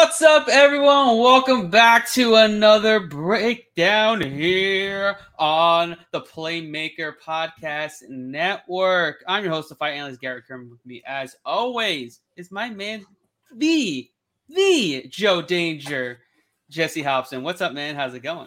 What's up, everyone? Welcome back to another breakdown here on the Playmaker Podcast Network. I'm your host, the Fight Analyst, Garrett Kerman. With me, as always, is my man, the Joe Danger, Jesse Hobson. What's up, man? How's it going?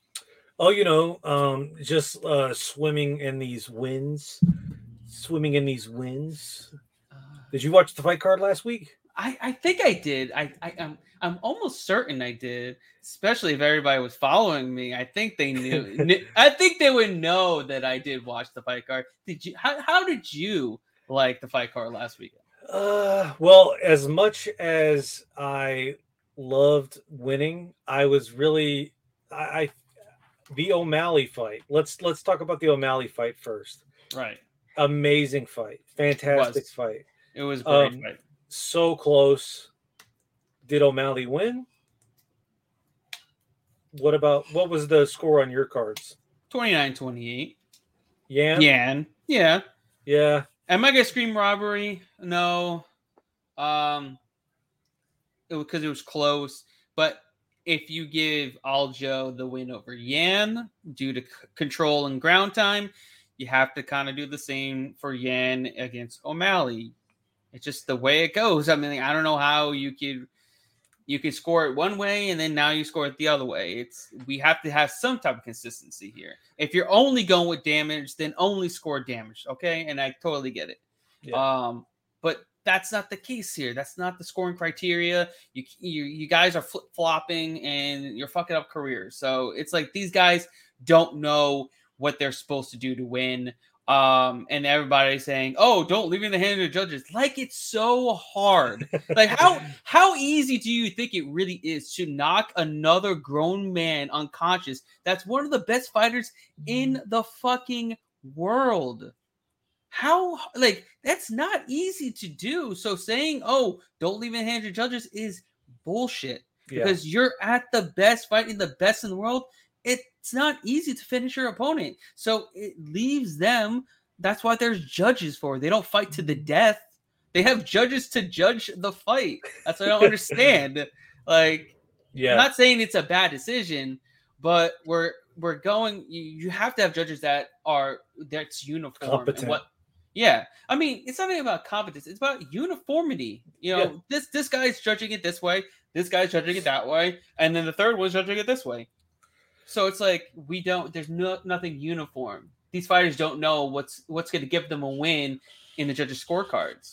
Oh, just swimming in these winds. Swimming in these winds. Did you watch the fight card last week? I think I did. I'm almost certain I did. Especially if everybody was following me. I think they knew. I think they would know that I did watch the fight card. Did you? How did you like the fight card last weekend? Well, as much as I loved winning, I was really I the O'Malley fight. Let's talk about the O'Malley fight first. Right. Amazing fight. Fantastic fight. It was a great fight. So close. Did O'Malley win? What was the score on your cards? 29-28. Yan? Yeah. Yeah. Am I gonna scream robbery? No. Because it was close. But if you give Aljo the win over Yan due to control and ground time, you have to kind of do the same for Yan against O'Malley. It's just the way it goes. I mean, I don't know how you could score it one way and then now you score it the other way. We have to have some type of consistency here. If you're only going with damage, then only score damage, okay? And I totally get it. Yeah. But that's not the case here. That's not the scoring criteria. You guys are flip-flopping and you're fucking up careers. So it's like these guys don't know what they're supposed to do to win. And everybody's saying, "Oh, don't leave it in the hands of the judges." Like it's so hard. Like how easy do you think it really is to knock another grown man unconscious? That's one of the best fighters in the fucking world. How that's not easy to do. So saying, "Oh, don't leave it in the hands of the judges" is bullshit. Because you're at the best, fighting the best in the world. It's not easy to finish your opponent. So it leaves them. That's why there's judges for. They don't fight to the death. They have judges to judge the fight. That's what I don't understand. I'm not saying it's a bad decision, but we're going. You have to have judges that's uniform. Competent. I mean, it's not even about competence. It's about uniformity. This guy's judging it this way. This guy's judging it that way. And then the third one's judging it this way. So it's like there's nothing uniform. These fighters don't know what's going to give them a win in the judges' scorecards.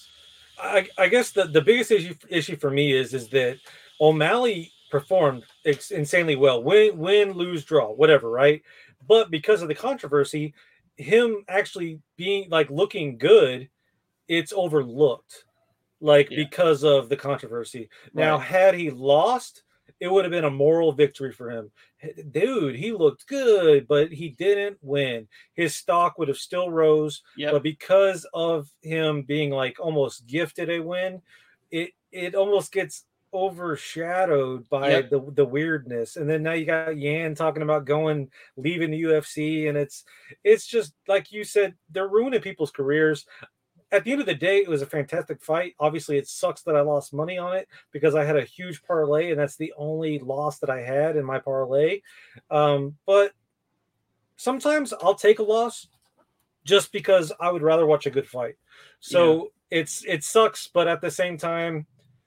I guess the biggest issue for me is that O'Malley performed insanely well. Win, lose, draw, whatever, right? But because of the controversy, him actually being looking good, it's overlooked. Because of the controversy. Now, had he lost, it would have been a moral victory for him. Dude, he looked good, but he didn't win. His stock would have still rose. Yep. But because of him being almost gifted a win, it almost gets overshadowed by the weirdness. And then now you got Yan talking about leaving the UFC, and it's just like you said, they're ruining people's careers. At the end of the day, it was a fantastic fight. Obviously, it sucks that I lost money on it because I had a huge parlay, and that's the only loss that I had in my parlay. But sometimes I'll take a loss just because I would rather watch a good fight. So it sucks, but at the same time,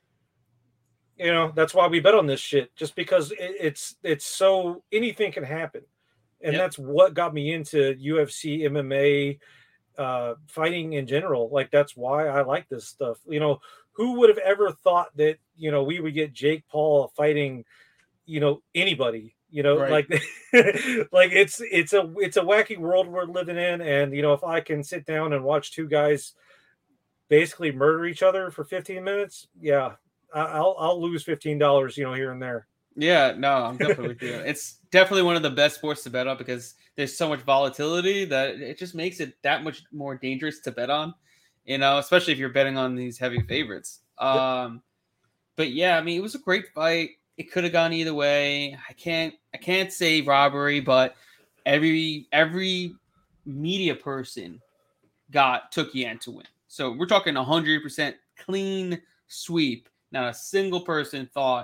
that's why we bet on this shit. Just because it's so anything can happen, and that's what got me into UFC, MMA. Fighting in general. That's why I like this stuff. Who would have ever thought that we would get Jake Paul fighting anybody, right. It's a wacky world we're living in, and if I can sit down and watch two guys basically murder each other for 15 minutes, I'll lose $15 here and there. Yeah, no, I'm definitely with you. It's definitely one of the best sports to bet on because there's so much volatility that it just makes it that much more dangerous to bet on, especially if you're betting on these heavy favorites. But yeah, I mean, it was a great fight. It could have gone either way. I can't say robbery, but every media person took Yan to win. So we're talking 100% clean sweep. Not a single person thought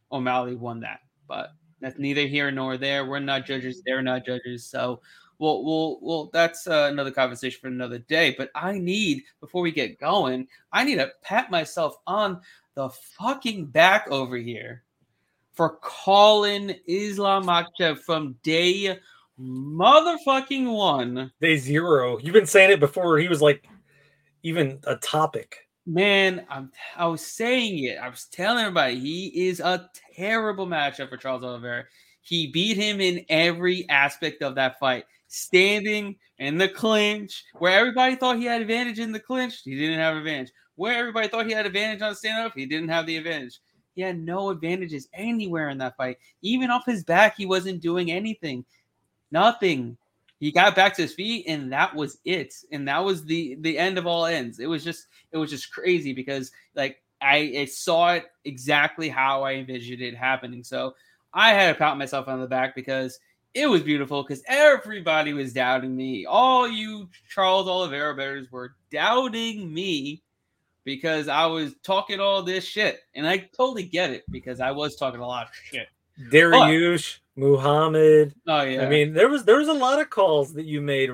O'Malley won that. But that's neither here nor there. We're not judges. They're not judges. So we'll that's another conversation for another day. But before we get going, I need to pat myself on the fucking back over here for calling Islam Makhachev from day motherfucking one. Day 0. You've been saying it before he was like even a topic. Man, I was saying it. I was telling everybody he is a terrible matchup for Charles Oliveira. He beat him in every aspect of that fight. Standing in the clinch, where everybody thought he had advantage in the clinch, he didn't have advantage. Where everybody thought he had advantage on stand-up, he didn't have the advantage. He had no advantages anywhere in that fight. Even off his back, he wasn't doing anything. Nothing. He got back to his feet, and that was it. And that was the end of all ends. It was just crazy because like I saw it exactly how I envisioned it happening. So I had to pat myself on the back because it was beautiful because everybody was doubting me. All you Charles Oliveira bettors were doubting me because I was talking all this shit. And I totally get it because I was talking a lot of shit. Dariush, Muhammad. Oh yeah. I mean, there was a lot of calls that you made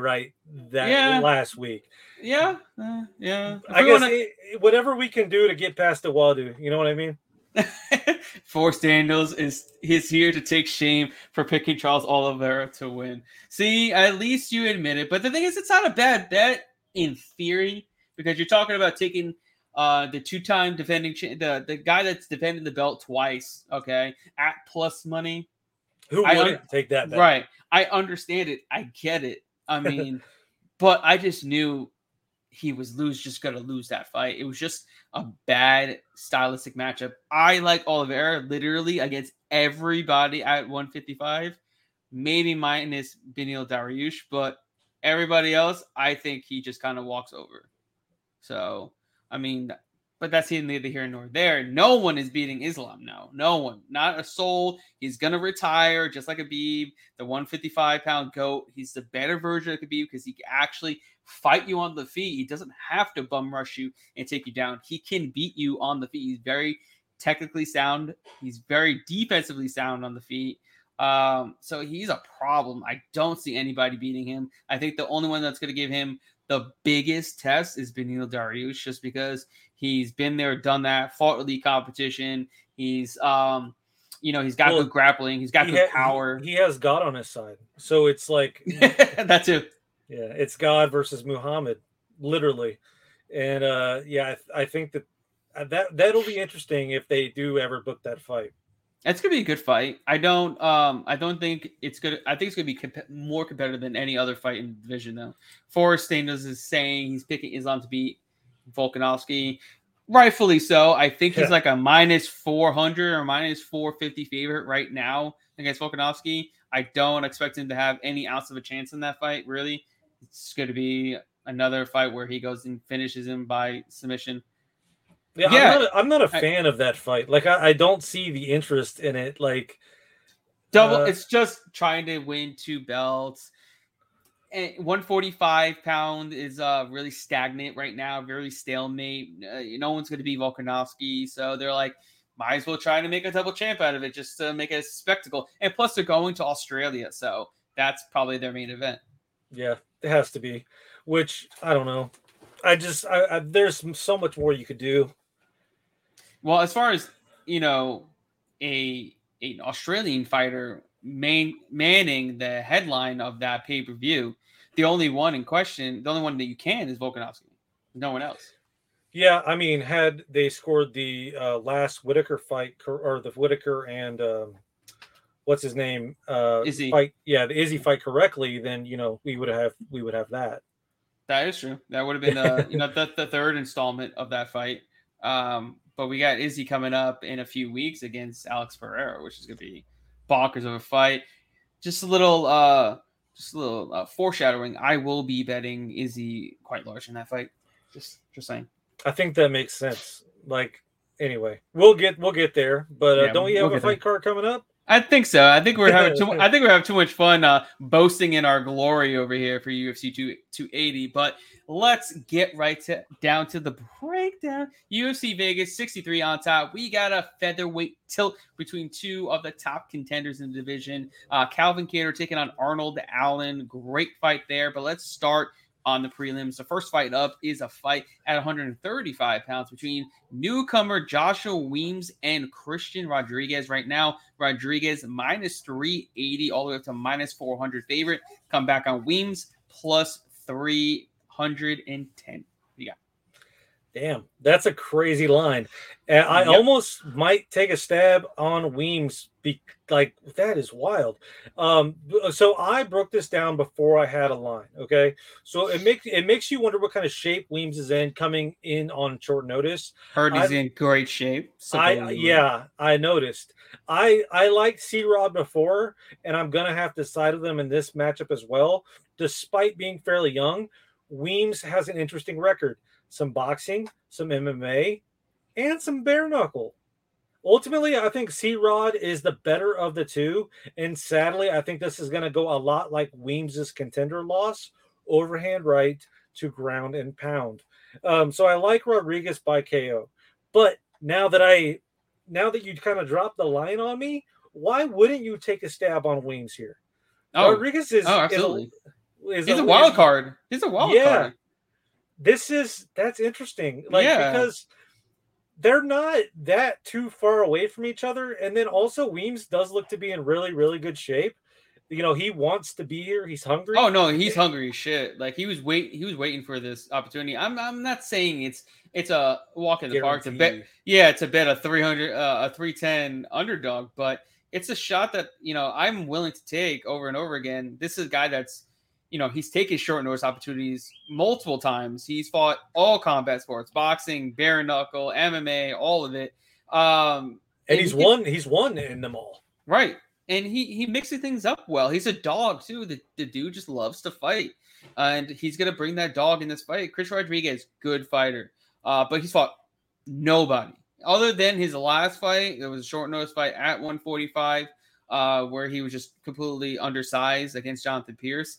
last week. Yeah. Yeah. I guess whatever we can do to get past the Wadu, you know what I mean? Forrest Daniels is here to take shame for picking Charles Oliveira to win. See, at least you admit it. But the thing is, it's not a bad bet in theory because you're talking about taking the two-time defending the guy that's defended the belt twice, okay, at plus money. Who wouldn't take that bet? Right. I understand it. I get it. I mean, but I just knew he was just going to lose that fight. It was just a bad stylistic matchup. I like Oliveira literally against everybody at 155, maybe minus Beneil Dariush, but everybody else, I think he just kind of walks over. So, I mean, but that's neither here nor there. No one is beating Islam now. No one. Not a soul. He's going to retire just like Khabib, the 155-pound GOAT. He's the better version of Khabib because he can actually fight you on the feet. He doesn't have to bum rush you and take you down. He can beat you on the feet. He's very technically sound. He's very defensively sound on the feet. So he's a problem. I don't see anybody beating him. I think the only one that's going to give him the biggest test is Beneil Dariush, just because he's been there, done that, fought elite competition. He's, he's got good grappling. He's got good power. He has God on his side. So it's like that too. Yeah, it's God versus Muhammad, literally. And I think that'll be interesting if they do ever book that fight. It's gonna be a good fight. I don't think it's good. I think it's gonna be more competitive than any other fight in the division, though. Forrest Daniels is saying he's picking Islam to beat Volkanovski, rightfully so. I think he's like a minus 400 or minus 450 favorite right now against Volkanovski. I don't expect him to have any ounce of a chance in that fight. Really, it's going to be another fight where he goes and finishes him by submission. Yeah. I'm not a fan of that fight. Like, I don't see the interest in it. Like, it's just trying to win 2 belts. And 145-pound is really stagnant right now, very stalemate. No one's going to be Volkanovski, so they're like, might as well try to make a double champ out of it just to make it a spectacle. And plus, they're going to Australia, so that's probably their main event. Yeah, it has to be. Which I don't know. There's so much more you could do. Well, as far as an Australian fighter manning the headline of that pay-per-view, the only one in question, the only one that you can is Volkanovski. No one else. Yeah, I mean, had they scored the last Whitaker fight, or the Whitaker and what's his name Izzy fight, the Izzy fight correctly, then we would have that. That is true. That would have been the third installment of that fight. But we got Izzy coming up in a few weeks against Alex Pereira, which is going to be bonkers of a fight. Just a little foreshadowing. I will be betting Izzy quite large in that fight. Just saying. I think that makes sense. Like, anyway, we'll get there. But don't you have a fight card coming up? I think so. I think we're having too. I think we're having too much fun boasting in our glory over here for UFC 280. But let's get down to the breakdown. UFC Vegas 63 on top. We got a featherweight tilt between two of the top contenders in the division. Calvin Kattar taking on Arnold Allen. Great fight there. But let's start on the prelims. The first fight up is a fight at 135 pounds between newcomer Joshua Weems and Christian Rodriguez. Right now, Rodriguez minus 380 all the way up to minus 400 favorite. Come back on Weems plus 310. You got. Damn, that's a crazy line. I almost might take a stab on Weems. That is wild. So I broke this down before I had a line. Okay, so it makes you wonder what kind of shape Weems is in coming in on short notice. Heard he's in great shape. I noticed. I liked C-Rod before, and I'm gonna have to side with them in this matchup as well. Despite being fairly young, Weems has an interesting record. Some boxing, some MMA, and some bare knuckle. Ultimately, I think C-Rod is the better of the two. And sadly, I think this is going to go a lot like Weems' contender loss, overhand right to ground and pound. So I like Rodriguez by KO. But now that you kind of dropped the line on me, why wouldn't you take a stab on Weems here? Rodriguez is absolutely. He's a wild card. He's a wild card. That's interesting. Because they're not that too far away from each other. And then also Weems does look to be in really, really good shape. You know, he wants to be here. He's hungry. Oh no, he's hungry as shit. Like he was waiting for this opportunity. I'm not saying it's a walk in the park to bet. Yeah, to bet a 310 underdog, but it's a shot that, I'm willing to take over and over again. This is a guy that's, he's taken short notice opportunities multiple times. He's fought all combat sports, boxing, bare knuckle, MMA, all of it. And he's won in them all. Right. And he mixes things up well. He's a dog too. The dude just loves to fight. And he's going to bring that dog in this fight. Chris Rodriguez, good fighter. But he's fought nobody. Other than his last fight, it was a short notice fight at 145, where he was just completely undersized against Jonathan Pierce.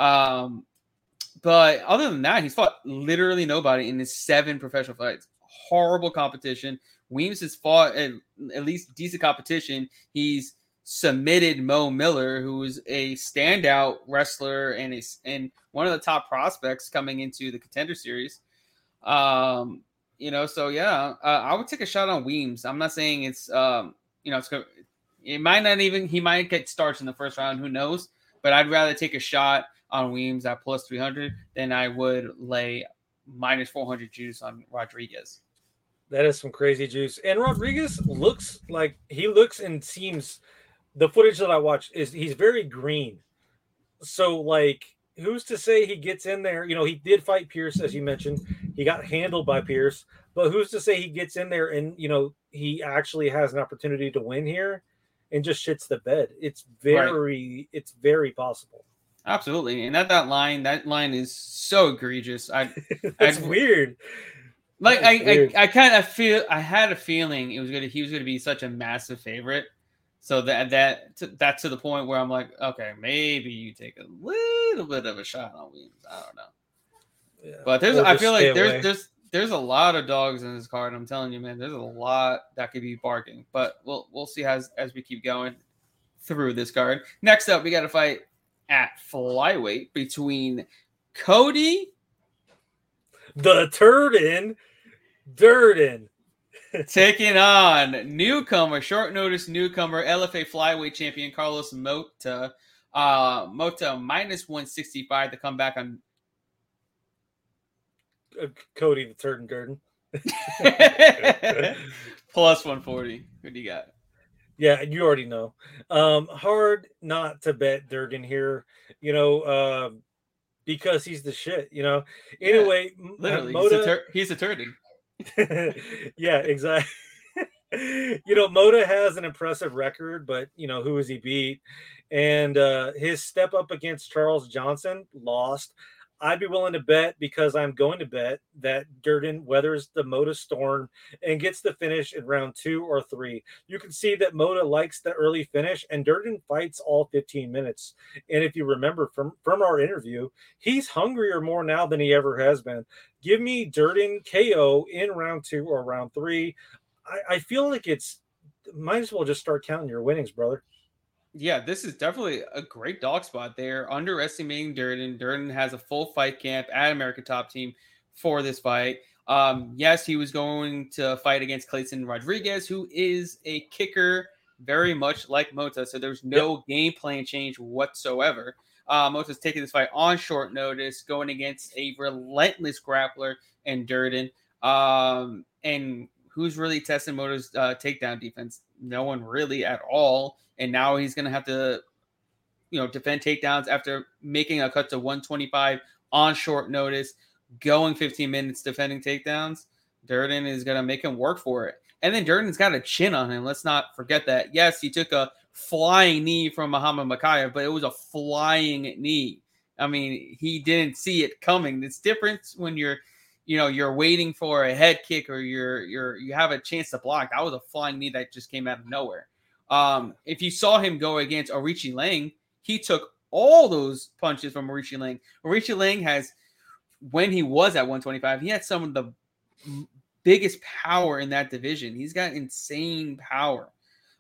But other than that, he's fought literally nobody in his 7 professional fights. Horrible competition. Weems has fought at least decent competition. He's submitted Mo Miller, who is a standout wrestler and one of the top prospects coming into the Contender Series. I would take a shot on Weems. I'm not saying it's he might get starts in the first round. Who knows? But I'd rather take a shot on Weems at plus 300 than I would lay minus 400 juice on Rodriguez. That is some crazy juice. And Rodriguez looks and seems, the footage that I watched is he's very green. So who's to say he gets in there? He did fight Pierce, as you mentioned. He got handled by Pierce, but who's to say he gets in there and, he actually has an opportunity to win here and just shits the bed? It's very possible. Absolutely. And that line is so egregious. It's weird. I kind of feel, I had a feeling he was going to be such a massive favorite. So that's to the point where I'm like, okay, maybe you take a little bit of a shot on Weems. I don't know. Yeah, but I feel like there's a lot of dogs in this card. I'm telling you, man, there's a lot that could be barking. But we'll see as we keep going through this card. Next up, we got a fight at flyweight between Cody the Durden taking on short notice newcomer, LFA flyweight champion Carlos Mota. Mota minus 165 to come back on Cody the Durden. Plus 140. What do you got? Yeah, you already know. Hard not to bet Durden here, because he's the shit, Anyway, literally, he's a turd. Yeah, exactly. Mota has an impressive record, but who has he beat? And his step up against Charles Johnson lost. I'd be willing to bet, because I'm going to bet, that Durden weathers the Mota storm and gets the finish in round 2 or 3. You can see that Mota likes the early finish, and Durden fights all 15 minutes. And if you remember from our interview, he's hungrier more now than he ever has been. Give me Durden KO in round 2 or round 3. I feel like it's might as well just start counting your winnings, brother. Yeah, this is definitely a great dog spot. They're underestimating Durden. Durden has a full fight camp at American Top Team for this fight. Yes, he was going to fight against Clayton Rodriguez, who is a kicker, very much like Mota. So there's no game plan change whatsoever. Mota's taking this fight on short notice, going against a relentless grappler and Durden. And who's really testing Mota's takedown defense? No one really at all. And now he's going to have to, defend takedowns after making a cut to 125 on short notice, going 15 minutes defending takedowns. Durden is going to make him work for it. And then Durden's got a chin on him. Let's not forget that. Yes, he took a flying knee from Muhammad Mokaev, but it was a flying knee. I mean, he didn't see it coming. It's different when you're waiting for a head kick or you have a chance to block. That was a flying knee that just came out of nowhere. If you saw him go against Aoriqi Lang, he took all those punches from Aoriqi Lang. Aoriqi Lang has, when he was at 125, he had some of the biggest power in that division. He's got insane power.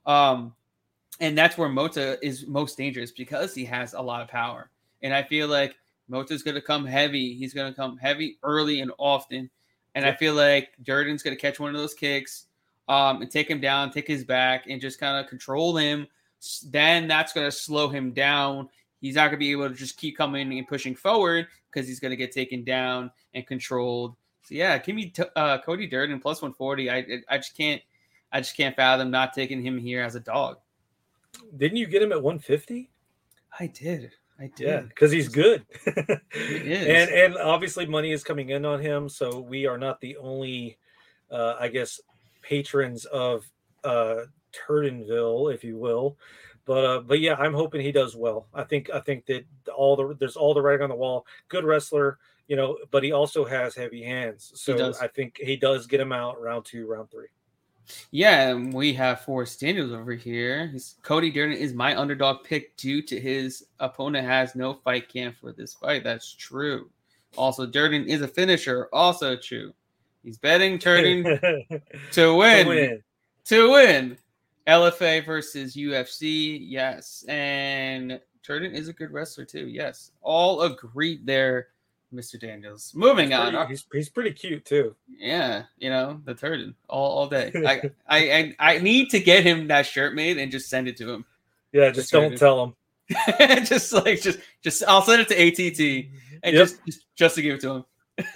And that's where Mota is most dangerous, because he has a lot of power. And I feel like Mota's going to come heavy. He's going to come heavy early and often. And I feel like Durden's going to catch one of those kicks and take him down, take his back, and just kind of control him. Then that's going to slow him down. He's not going to be able to just keep coming and pushing forward, because he's going to get taken down and controlled. So yeah, give me Cody Durden plus 140. I just can't fathom not taking him here as a dog. Didn't you get him at 150? I did. Yeah, because he's good. He is. And obviously money is coming in on him, so we are not the only, I guess, patrons of Turdenville, if you will. But yeah, I'm hoping he does well. I think that there's all the writing on the wall. Good wrestler, but he also has heavy hands. So I think he does get him out round 2, round 3. Yeah, and we have Forrest Daniels over here. Cody Durden is my underdog pick due to his opponent has no fight camp for this fight. That's true. Also, Durden is a finisher. Also true. He's betting Durden to win. To win. LFA versus UFC. Yes. And Durden is a good wrestler too. Yes. All agreed there, Mr. Daniels. Moving on. He's pretty cute too. Yeah, the Durden all day. I need to get him that shirt made and just send it to him. Yeah, just don't tell him. just I'll send it to ATT and just to give it to him.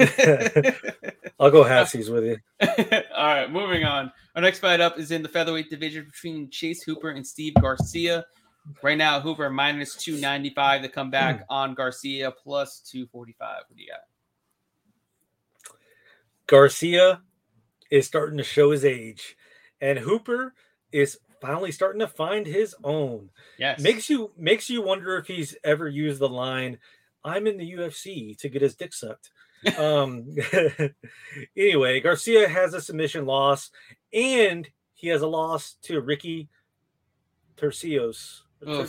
I'll go halfsies with you. All right, moving on. Our next fight up is in the featherweight division between Chase Hooper and Steve Garcia. Right now, Hooper minus 295 to come back on Garcia plus 245. What do you got? Garcia is starting to show his age, and Hooper is finally starting to find his own. Yes. Makes you wonder if he's ever used the line, "I'm in the UFC," to get his dick sucked. Anyway, Garcia has a submission loss, and he has a loss to Ricky Tercios.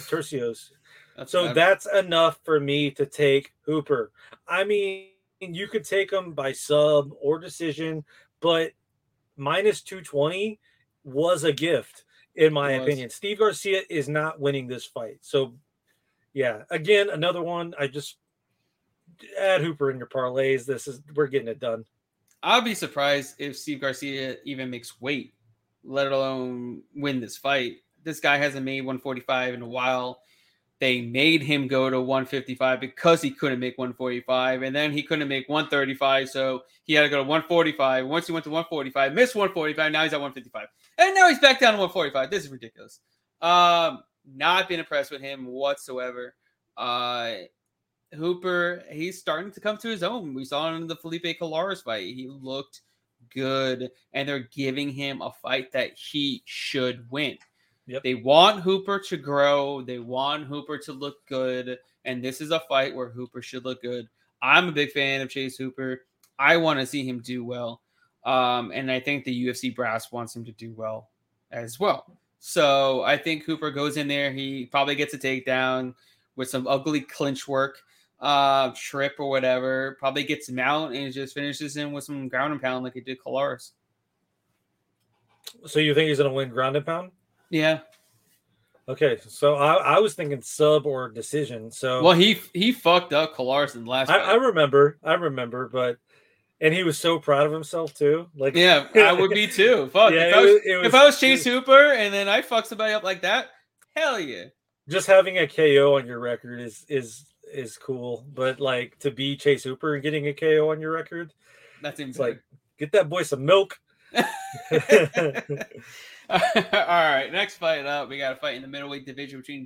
That's enough for me to take Hooper. I mean, you could take him by sub or decision, but minus 220 was a gift, in my opinion. Steve Garcia is not winning this fight. So, yeah, again, another one. I just add Hooper in your parlays. We're getting it done. I'll be surprised if Steve Garcia even makes weight, let alone win this fight. This guy hasn't made 145 in a while. They made him go to 155 because he couldn't make 145, and then he couldn't make 135, so he had to go to 145. Once he went to 145, missed 145, now he's at 155. And now he's back down to 145. This is ridiculous. Not been impressed with him whatsoever. Hooper, he's starting to come to his own. We saw him in the Felipe Colares fight. He looked good, and they're giving him a fight that he should win. Yep. They want Hooper to grow. They want Hooper to look good. And this is a fight where Hooper should look good. I'm a big fan of Chase Hooper. I want to see him do well. And I think the UFC brass wants him to do well as well. So I think Hooper goes in there. He probably gets a takedown with some ugly clinch work, trip or whatever. Probably gets him out and just finishes him with some ground and pound like he did Kolaris. So you think he's going to win ground and pound? Yeah. Okay, so I was thinking sub or decision. So well, he fucked up Kolaris in the last. I remember, but and he was so proud of himself too. Like, yeah, I would be too. Fuck, yeah, if I was Chase Hooper and then I fuck somebody up like that, hell yeah. Just having a KO on your record is cool, but like to be Chase Hooper and getting a KO on your record, that's like get that boy some milk. All right, next fight up, we got a fight in the middleweight division between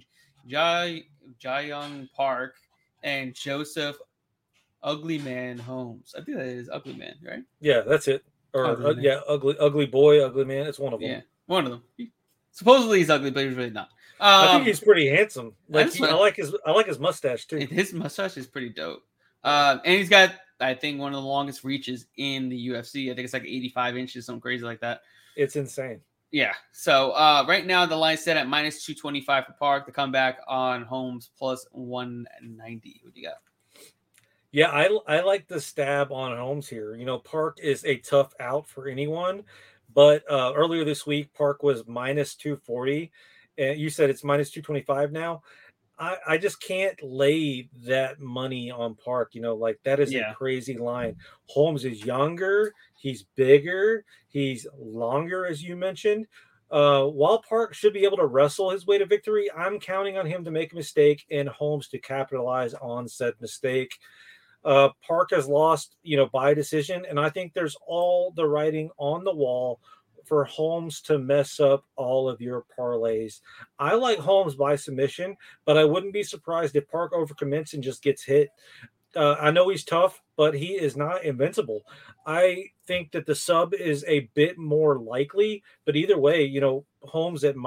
Jayoung Park and Joseph Ugly Man Holmes. I think that is Ugly Man, right? Yeah, that's it. Or ugly boy, ugly man. It's one of them. Yeah, one of them. Supposedly he's ugly, but he's really not. I think he's pretty handsome. Like I like his mustache too. His mustache is pretty dope. And he's got, I think, one of the longest reaches in the UFC. I think it's like 85 inches, something crazy like that. It's insane. Yeah. So right now the line's set at minus 225 for Park. The comeback on Holmes plus 190. What do you got? Yeah, I like the stab on Holmes here. You know, Park is a tough out for anyone, but earlier this week Park was minus 240, and you said it's minus 225 now. I just can't lay that money on Park. You know, like that is a crazy line. Holmes is younger, he's bigger, he's longer, as you mentioned. While Park should be able to wrestle his way to victory, I'm counting on him to make a mistake and Holmes to capitalize on said mistake. Park has lost, by decision, and I think there's all the writing on the wall for Holmes to mess up all of your parlays. I like Holmes by submission, but I wouldn't be surprised if Park overcommits and just gets hit. I know he's tough, but he is not invincible. I think that the sub is a bit more likely, but either way, Holmes at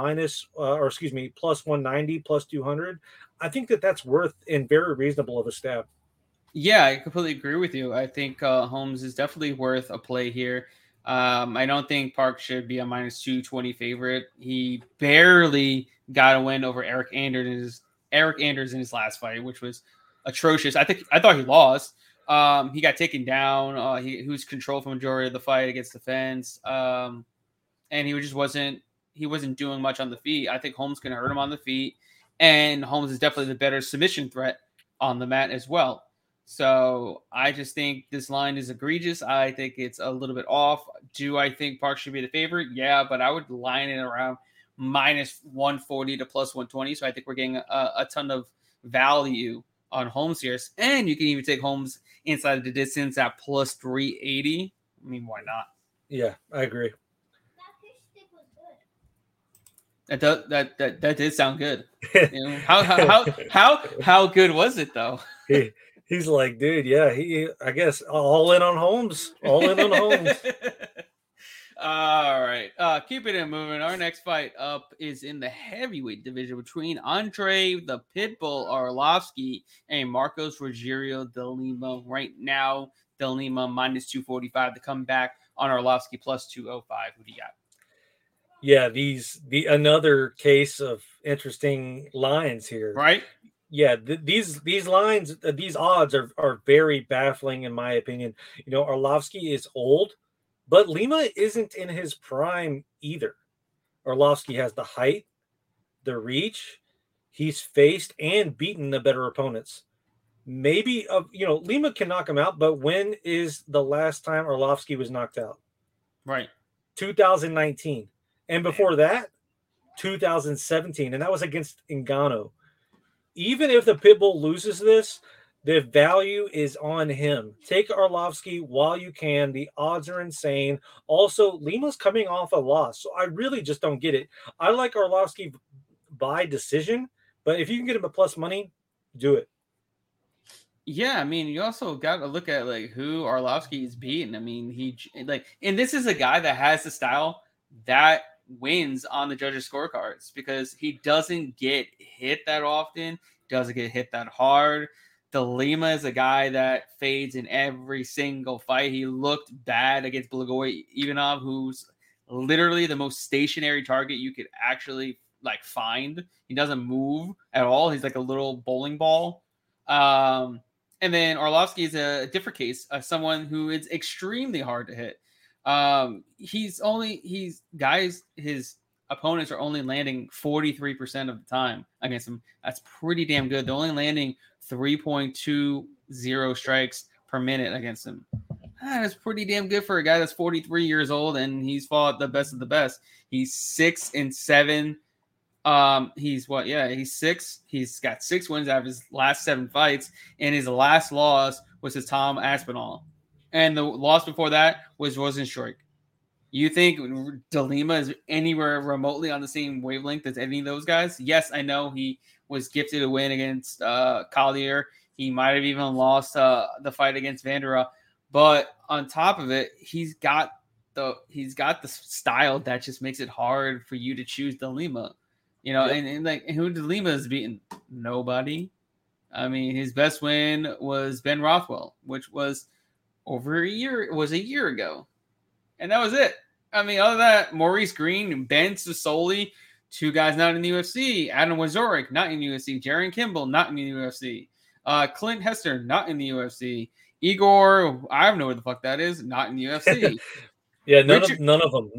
plus 190, plus 200. I think that's worth and very reasonable of a stab. Yeah, I completely agree with you. I think Holmes is definitely worth a play here. I don't think Park should be a minus 220 favorite. He barely got a win over Eric Anders in his last fight, which was atrocious. I thought he lost. He got taken down. He was controlled for the majority of the fight against the fence. And he just wasn't doing much on the feet. I think Holmes can hurt him on the feet, and Holmes is definitely the better submission threat on the mat as well. So I just think this line is egregious. I think it's a little bit off. Do I think Park should be the favorite? Yeah, but I would line it around minus 140 to plus 120. So I think we're getting a ton of value on Holmes here. And you can even take Holmes inside the distance at plus 380. I mean, why not? Yeah, I agree. That did sound good. How good was it though? He's like, dude, yeah, I guess all in on Holmes. All in on Holmes. All right. Keeping it moving. Our next fight up is in the heavyweight division between Andre the Pitbull Arlovsky and Marcos Rogerio de Lima. Right now, de Lima minus 245 to come back on Arlovsky plus 205. Who do you got? Yeah, another case of interesting lines here. Right? Yeah, these lines, these odds are very baffling in my opinion. Arlovsky is old, but Lima isn't in his prime either. Arlovsky has the height, the reach. He's faced and beaten the better opponents. Maybe Lima can knock him out, but when is the last time Arlovsky was knocked out? Right. 2019. And before that, 2017, and that was against Ngannou. Even if the Pitbull loses this, the value is on him. Take Arlovsky while you can. The odds are insane. Also, Lima's coming off a loss, so I really just don't get it. I like Arlovsky by decision, but if you can get him a plus money, do it. Yeah, I mean, you also got to look at who Arlovsky is beating. I mean, and this is a guy that has the style that wins on the judges' scorecards because he doesn't get hit that often, doesn't get hit that hard. De Lima is a guy that fades in every single fight. He looked bad against Blagoy Ivanov, who's literally the most stationary target you could actually like find. He doesn't move at all. He's like a little bowling ball. And then Arlovsky is a different case, someone who is extremely hard to hit. His opponents are only landing 43% of the time against him. That's pretty damn good. They're only landing 3.20 strikes per minute against him. That's pretty damn good for a guy that's 43 years old and he's fought the best of the best. He's 6-7. He's 6. He's got 6 wins out of his last 7 fights, and his last loss was to Tom Aspinall. And the loss before that was Rosenstruik. You think De Lima is anywhere remotely on the same wavelength as any of those guys? Yes, I know he was gifted a win against Collier. He might have even lost the fight against Vanderaa. But on top of it, he's got the style that just makes it hard for you to choose De Lima. You know, yep. and who De Lima has beaten? Nobody. I mean, his best win was Ben Rothwell, which was over a year. It was a year ago. And that was it. I mean, other than that, Maurice Green, Ben Sassoli, 2 guys not in the UFC. Adam Wazorik, not in the UFC. Jaron Kimball, not in the UFC. Clint Hester, not in the UFC. Igor, I don't know where the fuck that is, not in the UFC. Yeah, none of them.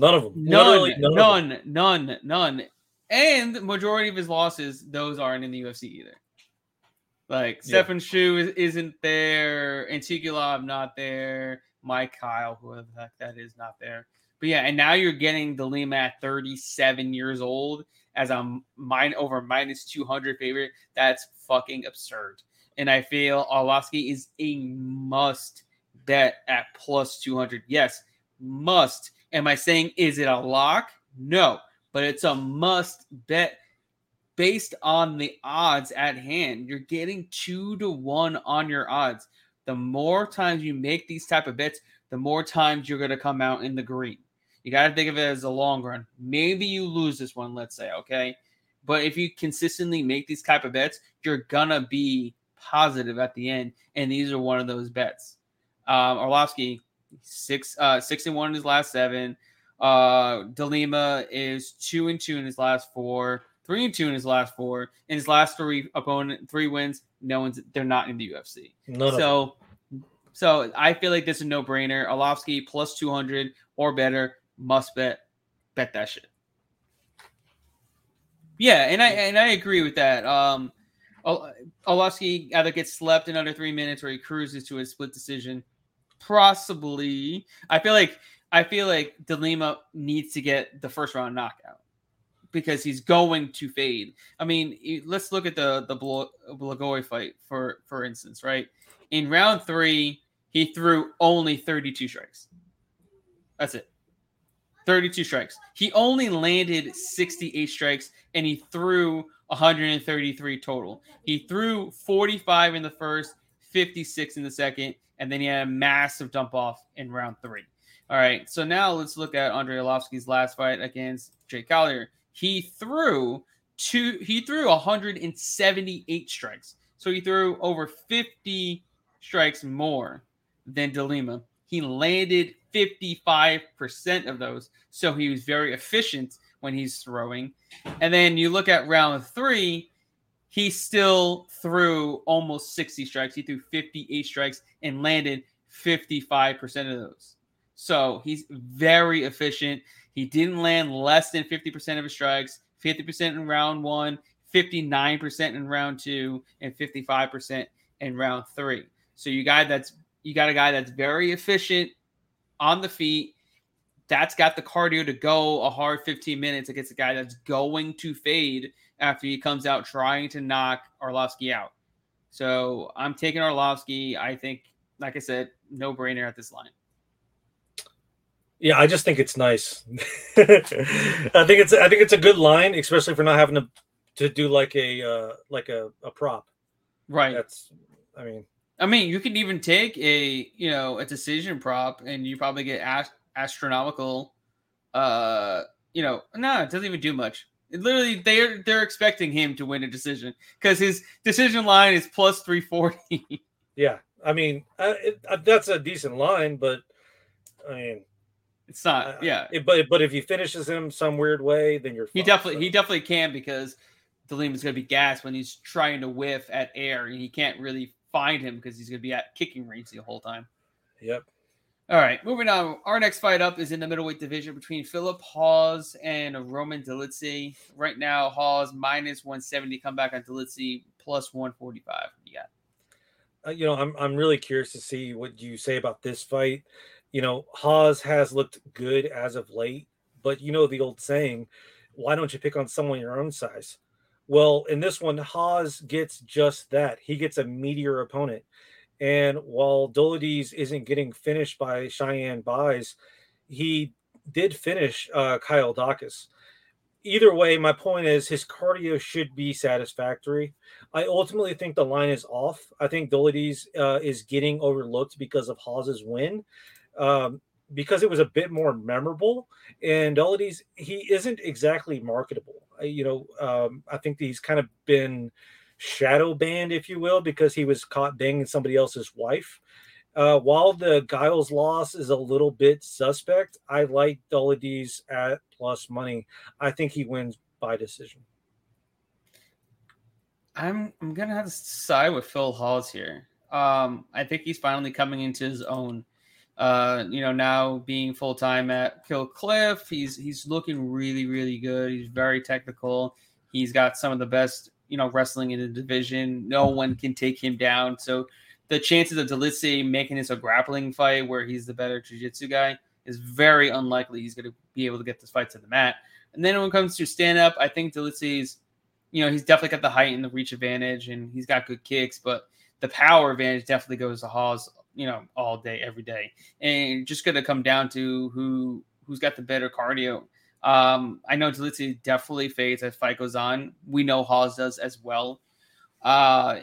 None. And the majority of his losses, those aren't in the UFC either. Like, Stefan Shu isn't there. Antigulov not there. Mike Kyle, whoever the heck that is, not there. But yeah, and now you're getting De Lima at 37 years old as a over minus 200 favorite. That's fucking absurd. And I feel Arlovsky is a must bet at plus 200. Yes, must. Am I saying, is it a lock? No, but it's a must bet based on the odds at hand. You're getting 2-1 on your odds. The more times you make these type of bets, the more times you're going to come out in the green. You got to think of it as a long run. Maybe you lose this one, let's say, okay? But if you consistently make these type of bets, you're going to be positive at the end, and these are one of those bets. Arlovsky, 6-1 in his last 7. De Lima is 2-2 in his last 4. 3-2 in his last 4. In his last 3 wins, they're not in the UFC. So I feel like this is a no-brainer. Arlovsky plus 200 or better, must bet that shit. Yeah, and I agree with that. Arlovsky either gets slept in under 3 minutes or he cruises to a split decision. Possibly. I feel like De Lima needs to get the first round knockout because he's going to fade. I mean, let's look at the Blagoy fight for instance, right? In round 3, he threw only 32 strikes. That's it. 32 strikes. He only landed 68 strikes and he threw 133 total. He threw 45 in the first, 56 in the second, and then he had a massive dump off in round 3. All right, so now let's look at Andrei Arlovsky's last fight against Jake Collier. He threw 178 strikes. So he threw over 50 strikes more than De Lima. He landed 55% of those. So he was very efficient when he's throwing. And then you look at round 3, he still threw almost 60 strikes. He threw 58 strikes and landed 55% of those. So he's very efficient. He didn't land less than 50% of his strikes, 50% in round 1, 59% in round 2, and 55% in round 3. So you got a guy that's very efficient on the feet. That's got the cardio to go a hard 15 minutes against a guy that's going to fade after he comes out trying to knock Arlovsky out. So I'm taking Arlovsky. I think, like I said, no brainer at this line. Yeah, I just think it's nice. I think it's a good line, especially for not having to do like a prop. Right. I mean, you can even take a decision prop and you probably get astronomical. No, it doesn't even do much. Literally, they're expecting him to win a decision because his decision line is plus 340. Yeah, I mean, that's a decent line, but I mean, it's not. Yeah, but if he finishes him some weird way, then you're. He definitely can because De Lima's going to be gassed when he's trying to whiff at air, and he can't really find him because he's going to be at kicking range the whole time. Yep. All right, moving on. Our next fight up is in the middleweight division between Philip Hawes and Roman Dolidze. Right now, Hawes minus 170, come back on Dolidze plus 145. Yeah. I'm really curious to see what you say about this fight. Hawes has looked good as of late, but the old saying, why don't you pick on someone your own size? Well, in this one, Hawes gets just that. He gets a meatier opponent. And while Dolidze isn't getting finished by Cheyenne Buys, he did finish Kyle Dawkins. Either way, my point is his cardio should be satisfactory. I ultimately think the line is off. I think Dolidze is getting overlooked because of Hawes's win, because it was a bit more memorable. And Dolidze, he isn't exactly marketable. I think he's kind of been shadow banned, if you will, because he was caught banging somebody else's wife. While the Giles loss is a little bit suspect, I like Dolidze at plus money. I think he wins by decision. I'm gonna have to side with Phil Hawes here. I think he's finally coming into his own. Now being full time at Kill Cliff, he's looking really, really good. He's very technical. He's got some of the best, wrestling in the division. No one can take him down. So the chances of Dolidze making this a grappling fight where he's the better jiu-jitsu guy is very unlikely he's going to be able to get this fight to the mat. And then when it comes to stand-up, I think Dolidze's, he's definitely got the height and the reach advantage, and he's got good kicks, but the power advantage definitely goes to Hawes, all day, every day. And just going to come down to who's got the better cardio. I know Dolidze definitely fades as fight goes on. We know Hawes does as well. But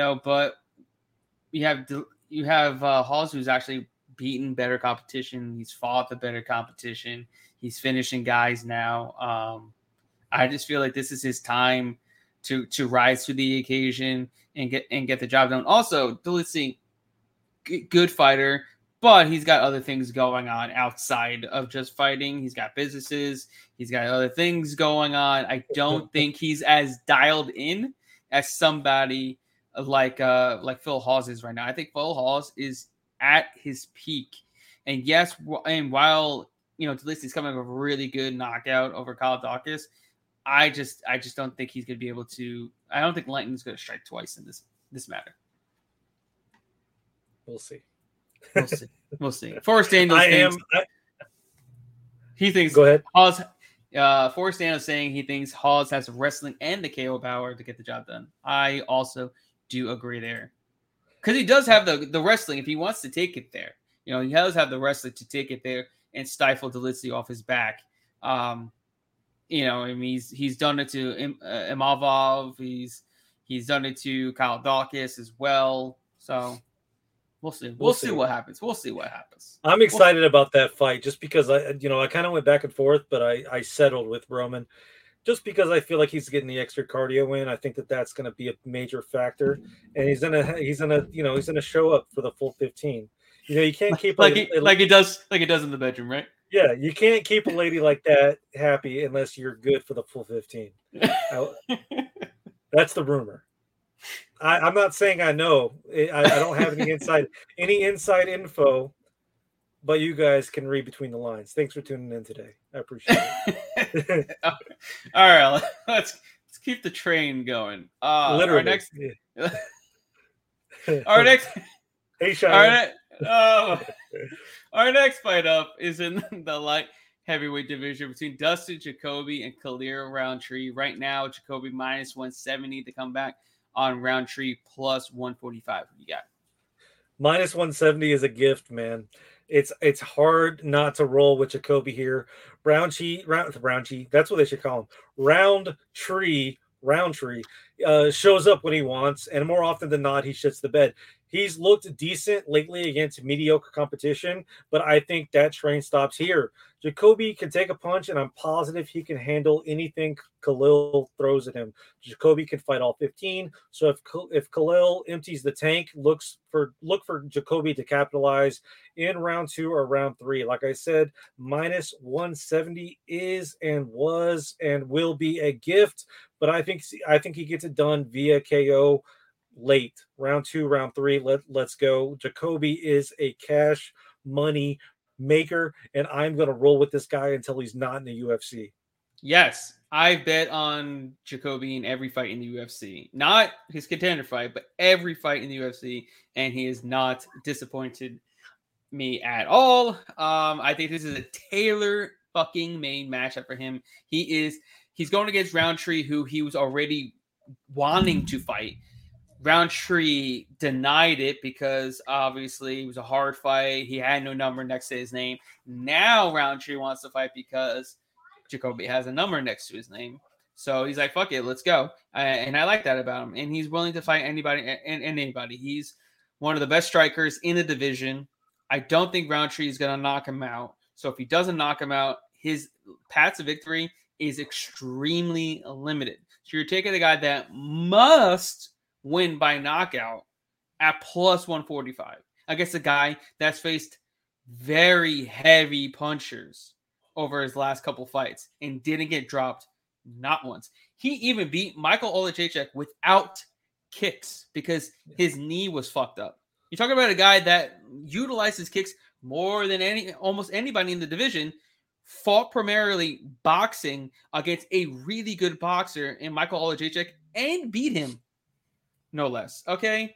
you have Hawes, who's actually beaten better competition. He's fought the better competition. He's finishing guys now. I just feel like this is his time to rise to the occasion and get the job done. Also, Dolidze, good fighter, but he's got other things going on outside of just fighting. He's got businesses. He's got other things going on. I don't think he's as dialed in as somebody like Phil Hawes is right now. I think Phil Hawes is at his peak. And yes, and while Dolidze is coming with a really good knockout over Kyle Dawkins, I just don't think he's going to be able to. I don't think Lightning's going to strike twice in this matter. We'll see. We'll see. Forrest Daniels. He thinks. Go ahead. Hawes. Forrest Daniels saying he thinks Hawes has wrestling and the KO power to get the job done. I also do agree there, because he does have the wrestling if he wants to take it there. He does have the wrestling to take it there and stifle Dolidze off his back. He's done it to Imavov. He's done it to Kyle Dawkins as well. So we'll see. We'll see what happens. I'm excited about that fight just because I kind of went back and forth, but I settled with Roman just because I feel like he's getting the extra cardio in. I think that's going to be a major factor, and he's gonna show up for the full 15. You can't keep like it does in the bedroom, right? Yeah, you can't keep a lady like that happy unless you're good for the full 15. That's the rumor. I'm not saying I know. I don't have any inside info, but you guys can read between the lines. Thanks for tuning in today. I appreciate it. All right, let's keep the train going. Literally. Our next. Hey, Sean. Our next fight up is in the light heavyweight division between Dustin Jacoby and Khalil Roundtree. Right now, Jacoby minus 170 to come back on Roundtree plus 145. What you got? Minus 170 is a gift, man. It's hard not to roll with Jacoby here. Roundtree, that's what they should call him. Roundtree shows up when he wants, and more often than not, he shits the bed. He's looked decent lately against mediocre competition, but I think that train stops here. Jacoby can take a punch, and I'm positive he can handle anything Khalil throws at him. Jacoby can fight all 15. So if Khalil empties the tank, look for Jacoby to capitalize in round 2 or round 3. Like I said, minus 170 is and was and will be a gift, but I think he gets it done via KO late round 2, round 3. Let's go. Jacoby is a cash money maker, and I'm going to roll with this guy until he's not in the UFC. Yes, I bet on Jacoby in every fight in the UFC. Not his contender fight, but every fight in the UFC, and he has not disappointed me at all. I think this is a tailor fucking made matchup for him. He's going against Roundtree, who he was already wanting to fight. Roundtree denied it because obviously it was a hard fight. He had no number next to his name. Now Roundtree wants to fight because Jacoby has a number next to his name. So he's like, fuck it, let's go. And I like that about him. And he's willing to fight anybody and anybody. He's one of the best strikers in the division. I don't think Roundtree is going to knock him out. So if he doesn't knock him out, his path to victory is extremely limited. So you're taking a guy that must win by knockout at plus 145 against a guy that's faced very heavy punchers over his last couple fights and didn't get dropped not once. He even beat Michael Oleksiejczuk without kicks because his knee was fucked up. You're talking about a guy that utilizes kicks more than almost anybody in the division, fought primarily boxing against a really good boxer in Michael Oleksiejczuk and beat him. No less. Okay.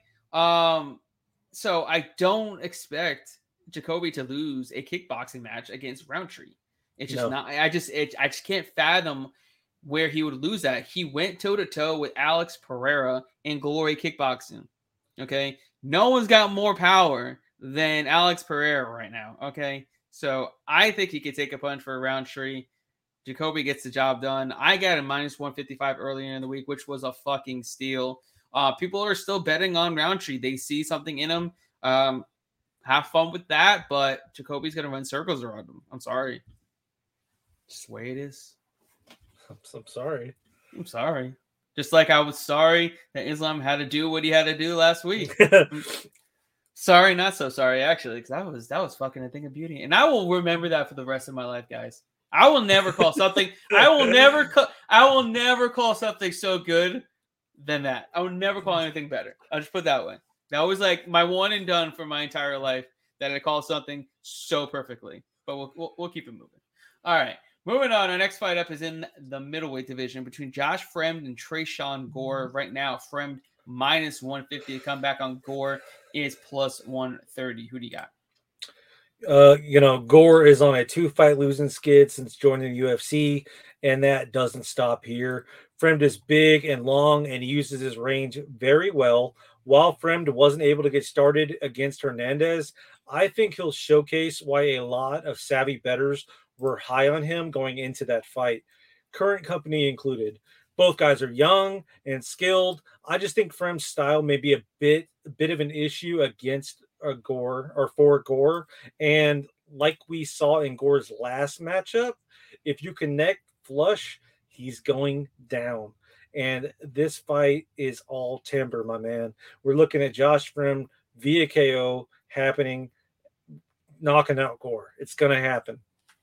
So I don't expect Jacoby to lose a kickboxing match against Roundtree. It's just not. I just can't fathom where he would lose that. He went toe to toe with Alex Pereira in Glory Kickboxing. Okay. No one's got more power than Alex Pereira right now. Okay. So I think he could take a punch for Roundtree. Jacoby gets the job done. I got a minus 155 earlier in the week, which was a fucking steal. People are still betting on Roundtree. They see something in him. Have fun with that, but Jacoby's going to run circles around him. I'm sorry. Just the way it is. I'm sorry. I'm sorry. Just like I was sorry that Islam had to do what he had to do last week. Sorry, not so sorry, actually, because that was fucking a thing of beauty. And I will remember that for the rest of my life, guys. I will never call something. I will never call something so good than that. I would never call anything better. I'll just put it that way. That was like my one and done for my entire life, that I call something so perfectly. But we'll keep it moving. All right. Moving on. Our next fight up is in the middleweight division between Josh Fremd and Tresean Gore. Right now, Fremd minus 150 to come back on Gore is plus 130. Who do you got? Gore is on a 2-fight losing skid since joining the UFC, and that doesn't stop here. Fremd is big and long and he uses his range very well. While Fremd wasn't able to get started against Hernandez, I think he'll showcase why a lot of savvy bettors were high on him going into that fight, current company included. Both guys are young and skilled. I just think Fremd's style may be a bit of an issue against Gore or for Gore. And like we saw in Gore's last matchup, if you connect flush, he's going down. And this fight is all timber, my man. We're looking at Josh Fremd via KO happening, knocking out Gore. It's going to happen.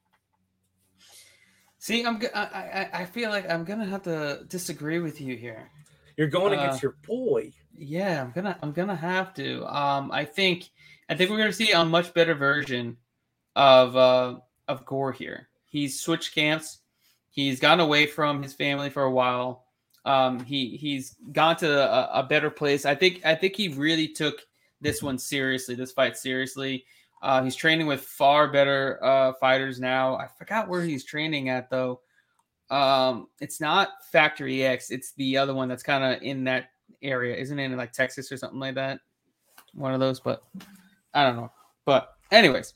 See, I feel like I'm gonna have to disagree with you here. You're going against your boy. Yeah, I'm gonna have to. I think we're gonna see a much better version of Gore here. He's switched camps. He's gone away from his family for a while. He's gone to a better place. I think he really took this fight seriously. He's training with far better fighters now. I forgot where he's training at, though. It's not Factory X. It's the other one that's kind of in that area. Isn't it in like Texas or something like that? One of those, but I don't know. But anyways,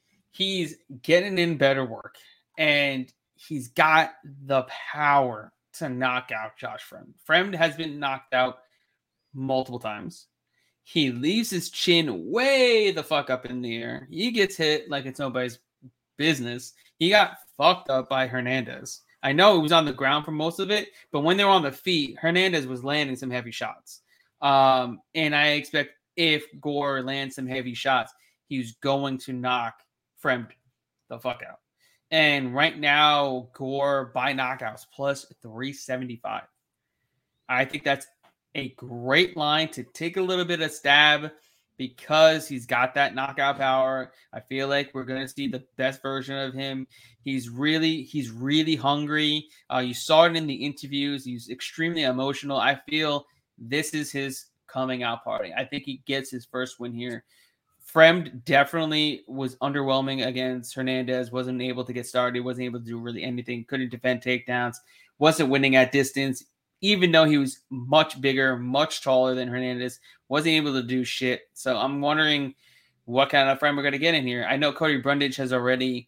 he's getting in better work. And he's got the power to knock out Josh Fremd. Fremd has been knocked out multiple times. He leaves his chin way the fuck up in the air. He gets hit like it's nobody's business. He got fucked up by Hernandez. I know he was on the ground for most of it, but when they were on the feet, Hernandez was landing some heavy shots. And I expect if Gore lands some heavy shots, he's going to knock Fremd the fuck out. And right now, Gore by knockouts plus 375. I think that's a great line to take a little bit of stab because he's got that knockout power. I feel like we're going to see the best version of him. He's really hungry. You saw it in the interviews. He's extremely emotional. I feel this is his coming out party. I think he gets his first win here. Fremd definitely was underwhelming against Hernandez. Wasn't able to get started. Wasn't able to do really anything. Couldn't defend takedowns. Wasn't winning at distance. Even though he was much bigger, much taller than Hernandez, wasn't able to do shit. So I'm wondering what kind of Fremd we're going to get in here. I know Cody Brundage has already,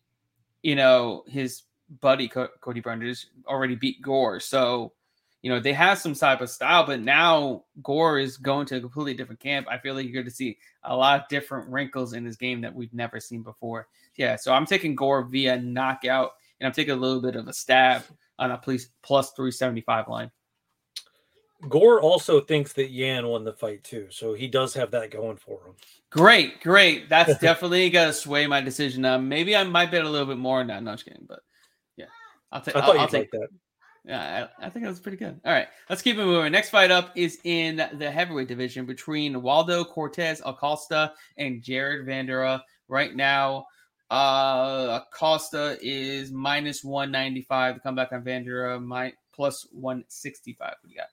his buddy Cody Brundage already beat Gore. So, they have some type of style, but now Gore is going to a completely different camp. I feel like you're going to see a lot of different wrinkles in his game that we've never seen before. Yeah, so I'm taking Gore via knockout, and I'm taking a little bit of a stab on a plus 375 line. Gore also thinks that Yan won the fight too, so he does have that going for him. Great. That's definitely gonna sway my decision. Maybe I might bet a little bit more on that. No, I'm just kidding, but yeah, I'll take that. Yeah, I think that was pretty good. All right, let's keep it moving. Next fight up is in the heavyweight division between Waldo Cortez Acosta and Jared Vanderaa. Right now, Acosta is minus 195. The comeback on Vanderaa plus 165. What do you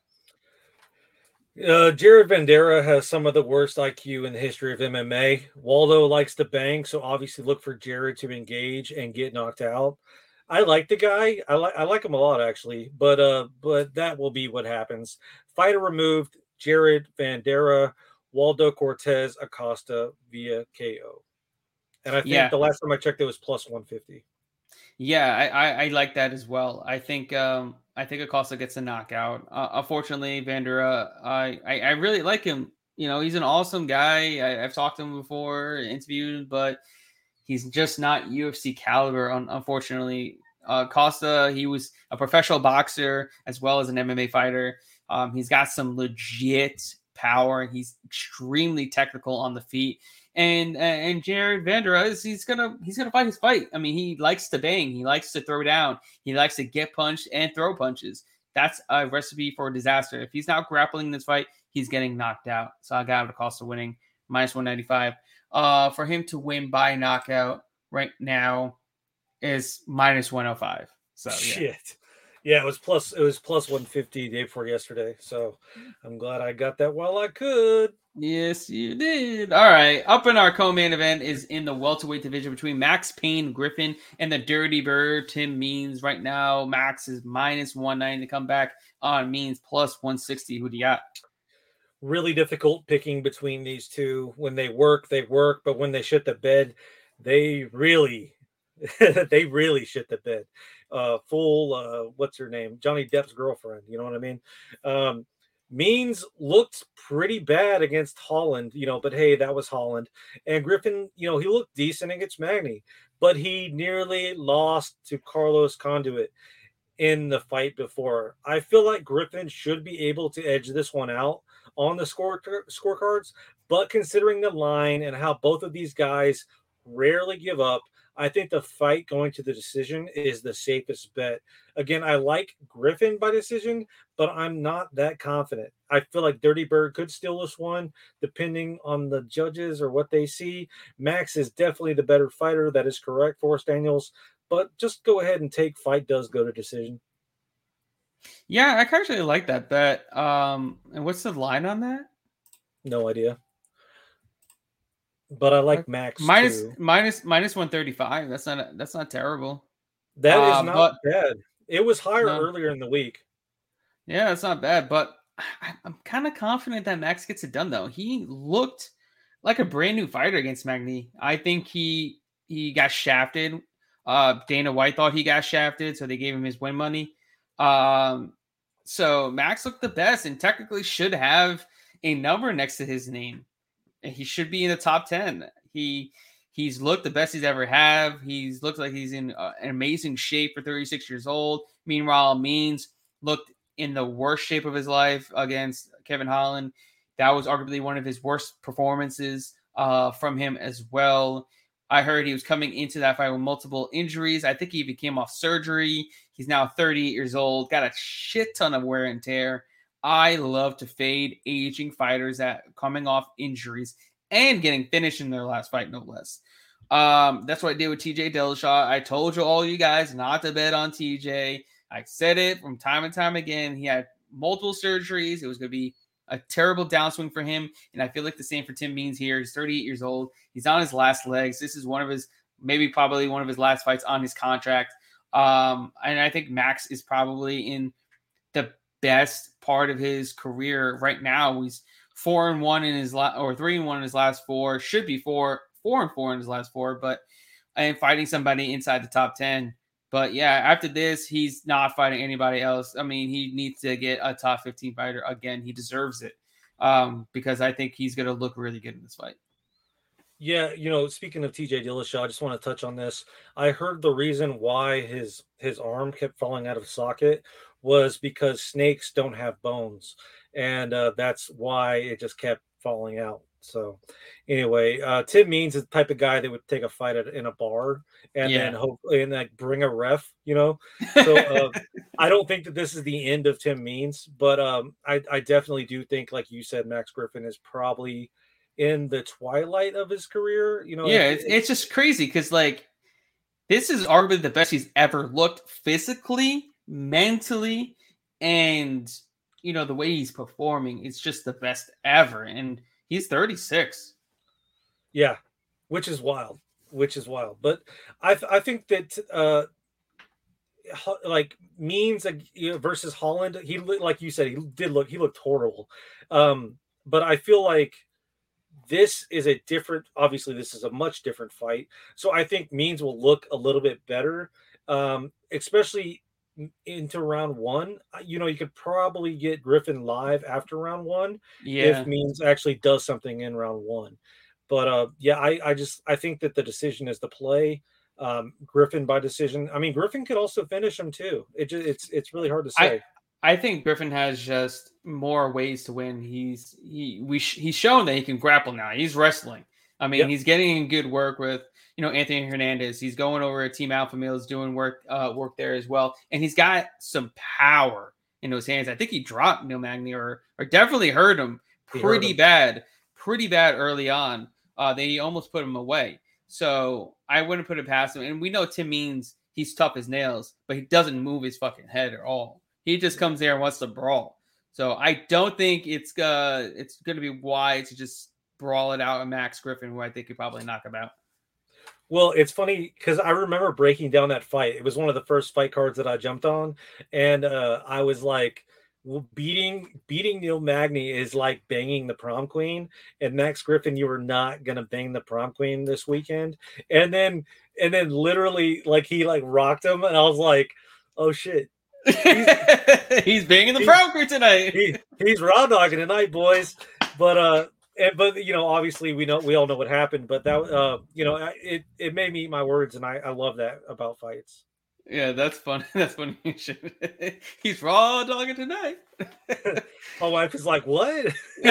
got? Jared Vanderaa has some of the worst IQ in the history of MMA. Waldo likes to bang, so obviously look for Jared to engage and get knocked out. I like the guy. I like him a lot, actually, but that will be what happens. Fighter removed, Jared Vanderaa, Waldo Cortez Acosta via KO. And I think the last time I checked, it was plus 150. Yeah, I like that as well. I think Acosta gets a knockout. Unfortunately, Vanderaa, I really like him. He's an awesome guy. I've talked to him before, interviewed, but he's just not UFC caliber. Unfortunately, Costa, he was a professional boxer as well as an MMA fighter. He's got some legit power. He's extremely technical on the feet. And Jared Vanderaa he's gonna fight his fight. I mean, he likes to bang, he likes to throw down, he likes to get punched and throw punches. That's a recipe for disaster. If he's not grappling this fight, he's getting knocked out. So I got Acosta winning minus 195. For him to win by knockout right now is minus 105. So shit. Yeah, it was plus 150 the day before yesterday. So I'm glad I got that while I could. Yes, you did. All right. Up in our co-main event is in the welterweight division between Max Payne Griffin and the Dirty Bird, Tim Means. Right now, Max is minus 190 to come back on Means plus 160. Who do you got? Really difficult picking between these two. When they work, but when they shit the bed, they really shit the bed. What's her name? Johnny Depp's girlfriend. You know what I mean? Means looked pretty bad against Holland, but hey, that was Holland. And Griffin, he looked decent against Magny, but he nearly lost to Carlos Conduit in the fight before. I feel like Griffin should be able to edge this one out on the scorecards, but considering the line and how both of these guys rarely give up, I think the fight going to the decision is the safest bet. Again, I like Griffin by decision, but I'm not that confident. I feel like Dirty Bird could steal this one, depending on the judges or what they see. Max is definitely the better fighter. That is correct, Forrest Daniels. But just go ahead and take fight does go to decision. Yeah, I actually like that bet. And what's the line on that? No idea. But I like Max minus 135. That's not terrible. That is not bad. It was higher earlier in the week. Yeah, that's not bad. But I'm kind of confident that Max gets it done, though. He looked like a brand new fighter against Magny. I think he got shafted. Dana White thought he got shafted, so they gave him his win money. So Max looked the best and technically should have a number next to his name. He should be in the top 10. He's looked the best he's ever have. He's looked like he's in an amazing shape for 36 years old. Meanwhile, Means looked in the worst shape of his life against Kevin Holland. That was arguably one of his worst performances from him as well. I heard he was coming into that fight with multiple injuries. I think he even came off surgery. He's now 38 years old, got a shit ton of wear and tear. I love to fade aging fighters that coming off injuries and getting finished in their last fight, no less. That's what I did with TJ Dillashaw. I told you all you guys not to bet on TJ. I said it from time and time again. He had multiple surgeries. It was going to be a terrible downswing for him. And I feel like the same for Tim Means here. He's 38 years old. He's on his last legs. This is one of his, probably one of his last fights on his contract. And I think Max is probably in the best part of his career right now. He's 4-1 in his or 3-1 in his last four. Should be 4-4 in his last four, but and fighting somebody inside the top 10. But yeah, after this, he's not fighting anybody else. I mean, he needs to get a top 15 fighter again. He deserves it because I think he's going to look really good in this fight. Yeah, speaking of TJ Dillashaw, I just want to touch on this. I heard the reason why his arm kept falling out of socket was because snakes don't have bones, and that's why it just kept falling out. So anyway, Tim Means is the type of guy that would take a fight in a bar and then hopefully and like bring a ref, So I don't think that this is the end of Tim Means, but I definitely do think, like you said, Max Griffin is probably in the twilight of his career. It's just crazy because like this is arguably the best he's ever looked physically, mentally, and the way he's performing. It's just the best ever, and he's 36. Yeah, which is wild. But I think that like Means versus Holland, he like you said, he looked horrible. But I feel like this is obviously this is a much different fight. So I think Means will look a little bit better, especially into round one. You could probably get Griffin live after round one if Means actually does something in round one. But I think that the decision is the play. Griffin by decision. I mean, Griffin could also finish him too. It's really hard to say. I think Griffin has just more ways to win. He's shown that he can grapple now. He's wrestling. I mean, he's getting in good work with Anthony Hernandez. He's going over at Team Alpha Males doing work there as well, and he's got some power in those hands. I think he dropped Neil Magny or definitely hurt him pretty bad early on. They almost put him away. So I wouldn't put it past him. And we know Tim Means, he's tough as nails, but he doesn't move his fucking head at all. He just comes there and wants to brawl. So I don't think it's going to be wise to just brawl it out with Max Griffin, who I think could probably knock him out. Well, it's funny because I remember breaking down that fight. It was one of the first fight cards that I jumped on. And I was like, well, beating Neil Magny is like banging the prom queen, and Max Griffin, you were not gonna bang the prom queen this weekend. And then literally like he like rocked him, and I was like, oh shit, he's banging the prom queen tonight. He's raw dogging tonight, boys. But obviously we all know what happened. But that it made me eat my words, and I love that about fights. Yeah, that's funny. That's funny. He's raw dogging tonight. My wife is like, what?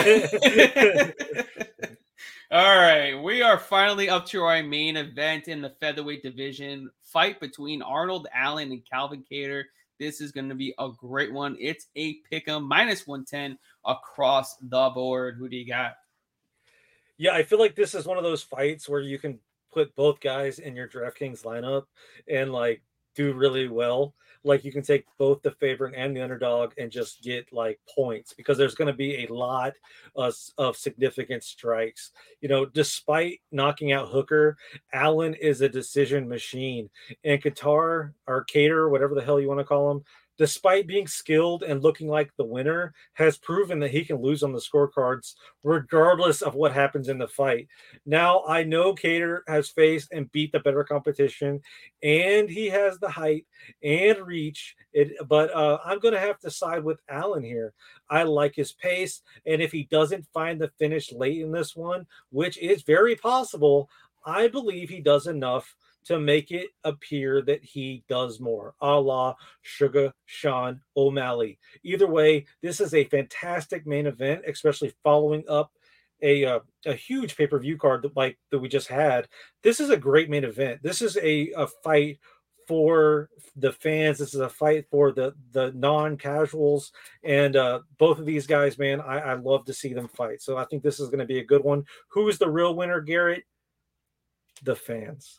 All right. We are finally up to our main event in the featherweight division. Fight between Arnold Allen and Calvin Kattar. This is going to be a great one. It's a pick'em -110 across the board. Who do you got? Yeah, I feel like this is one of those fights where you can put both guys in your DraftKings lineup and like do really well. Like you can take both the favorite and the underdog and just get like points because there's going to be a lot of significant strikes. Despite knocking out Hooker, Allen is a decision machine, and Kattar or Kattar, whatever the hell you want to call him, despite being skilled and looking like the winner, has proven that he can lose on the scorecards regardless of what happens in the fight. Now, I know Kattar has faced and beat the better competition, and he has the height and reach. But I'm going to have to side with Allen here. I like his pace, and if he doesn't find the finish late in this one, which is very possible, I believe he does enough to make it appear that he does more, a la Sugar Sean O'Malley. Either way, this is a fantastic main event, especially following up a huge pay-per-view card that we just had. This is a great main event. This is a fight for the fans. This is a fight for the non-casuals, and both of these guys, man, I love to see them fight. So I think this is going to be a good one. Who is the real winner, Garrett? The fans.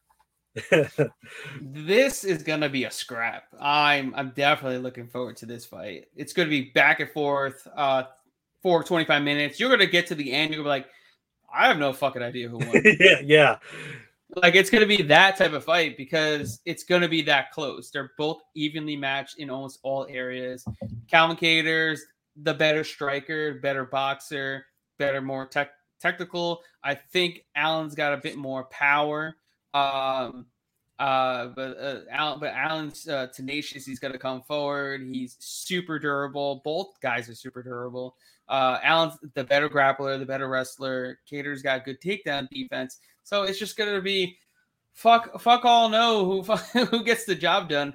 This is gonna be a scrap. I'm definitely looking forward to this fight. It's gonna be back and forth for 25 minutes. You're gonna get to the end, you're gonna be like, I have no fucking idea who won. yeah. Like, it's gonna be that type of fight because it's gonna be that close. They're both evenly matched in almost all areas. Calvin Kattar's the better striker, better boxer, more technical. I think Allen's got a bit more power. But Allen's tenacious. He's going to come forward. He's super durable. Both guys are super durable. Allen's the better grappler, the better wrestler. Kattar's got good takedown defense. So it's just going to be fuck all know who gets the job done.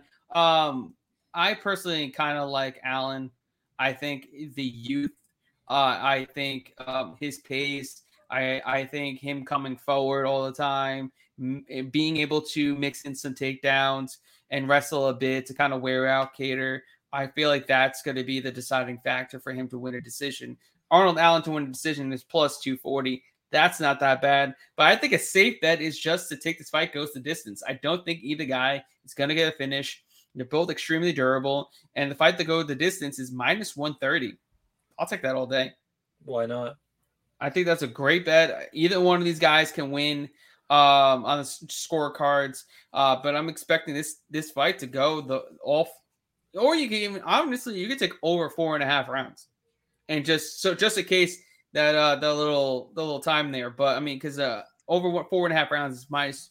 I personally kind of like Allen. I think the youth. I think his pace. I think him coming forward all the time, being able to mix in some takedowns and wrestle a bit to kind of wear out Kattar. I feel like that's going to be the deciding factor for him to win a decision. Arnold Allen to win a decision is plus 240. That's not that bad. But I think a safe bet is just to take this fight goes the distance. I don't think either guy is going to get a finish. They're both extremely durable. And the fight that goes the distance is minus 130. I'll take that all day. Why not? I think that's a great bet. Either one of these guys can win on the scorecards. But I'm expecting this fight to go or you can even, honestly, you could take over 4.5 rounds. And just in case that the little time there. But I mean, because over 4.5 rounds is minus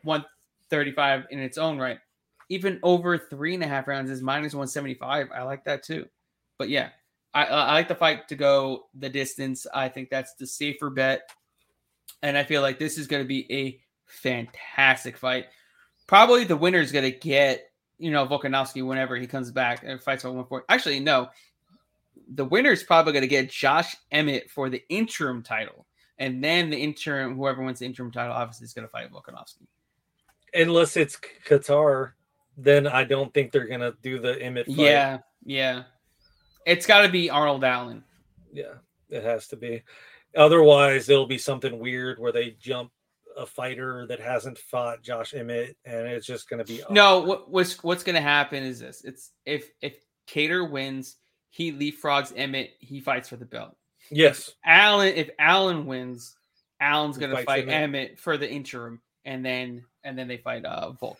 135 in its own right. Even over 3.5 rounds is minus 175. I like that too. But yeah, I like the fight to go the distance. I think that's the safer bet. And I feel like this is going to be a fantastic fight. Probably the winner is going to get, Volkanovski whenever he comes back and fights for 140. Actually, no. The winner is probably going to get Josh Emmett for the interim title. And then whoever wins the interim title, obviously is going to fight Volkanovski. Unless it's Qatar, then I don't think they're going to do the Emmett fight. Yeah. It's got to be Arnold Allen. Yeah, it has to be. Otherwise, it'll be something weird where they jump a fighter that hasn't fought Josh Emmett, and it's just going to be. No, what's going to happen is this: it's if Kattar wins, he leapfrogs Emmett, he fights for the belt. Yes. If Allen wins, Allen's going to fight Emmett for the interim, and then they fight Volk.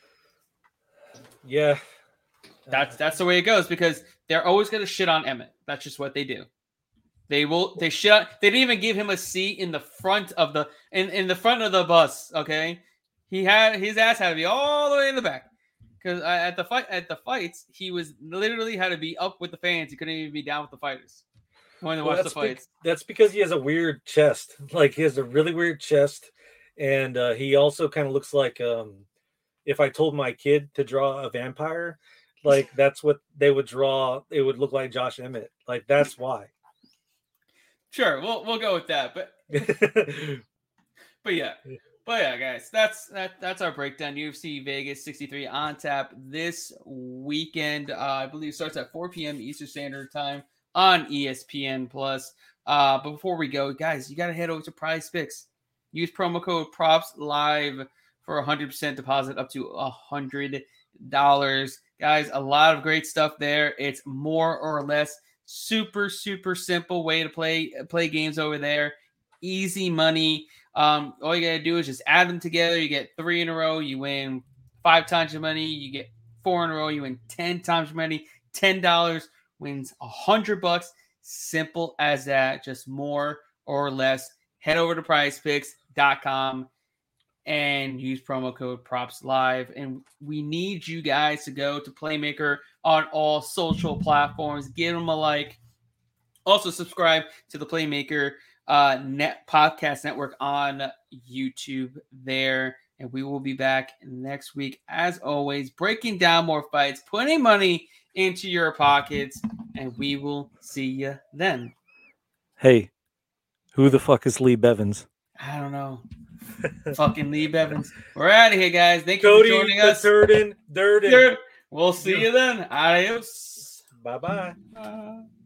Yeah. That's the way it goes because they're always going to shit on Emmett. That's just what they do. They shit on, they didn't even give him a seat in the front of the in the front of the bus. Okay, his ass had to be all the way in the back because at the fights he was literally had to be up with the fans. He couldn't even be down with the fighters when they watch the fights. That's because he has a weird chest. Like he has a really weird chest, and he also kind of looks like if I told my kid to draw a vampire. Like that's what they would draw. It would look like Josh Emmett. Like that's why. Sure, we'll go with that. But but yeah, guys, that's our breakdown. UFC Vegas 63 on tap this weekend. I believe starts at 4 p.m. Eastern Standard Time on ESPN Plus. But before we go, guys, you gotta head over to Prize Picks. Use promo code Props Live for 100% deposit up to $100. Guys, a lot of great stuff there. It's more or less super, super simple way to play games over there. Easy money. All you got to do is just add them together. You get 3 in a row. You win 5 times your money. You get 4 in a row. You win 10 times your money. $10 wins $100. Simple as that. Just more or less. Head over to prizepicks.com and use promo code PropsLive. And we need you guys to go to Playmaker on all social platforms. Give them a like. Also subscribe to the Playmaker podcast network on YouTube there. And we will be back next week, as always, breaking down more fights, putting money into your pockets, and we will see you then. Hey, who the fuck is Lee Bevins? I don't know. Fucking Lee Bevins. We're out of here, guys. Thank you Cody for joining us. Durden. We'll see you then. Adios. Bye-bye.